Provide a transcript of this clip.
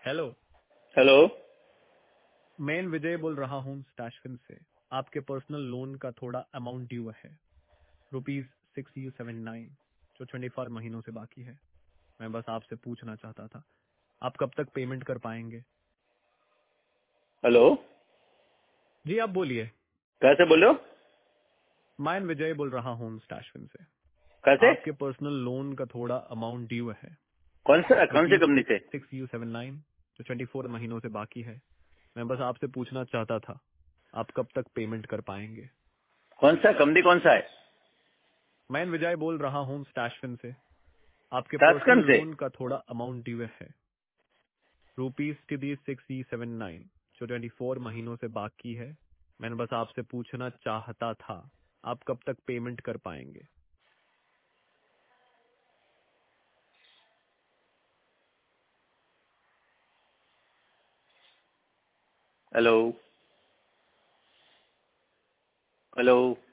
Hello. Hello. मैं विजय बोल रहा हूँ स्टैशफिन से। आपके पर्सनल लोन का थोड़ा अमाउंट ड्यू है, ₹6,U79, जो 24 महीनों से बाकी है। मैं बस आपसे पूछना चाहता था, आप कब तक पेमेंट कर पाएंगे? हेलो। जी आप बोलिए। कैसे बोलो? मैं विजय बोल रहा हूँ स्टैशफिन से। कैसे? आपके पर्सनल लोन का थोड़ा अमाउंट ड्यू है, कौन सी कंपनी से? ₹6,U79, जो 24 महीनों से बाकी है। मैं बस आपसे पूछना चाहता था, आप कब तक पेमेंट कर पाएंगे? कौन सा कंपनी कौन सा है? मैं विजय बोल रहा हूँ स्टैशफिन से। आपके पर्सनल टास्कन से? लोन का थोड़ा अमाउंट ड्यू है, ₹6,E79, जो 24 महीनों से बाकी है। मैंने बस आपसे पूछना चाहता था, आप कब तक पेमेंट कर पाएंगे? हेलो। हेलो।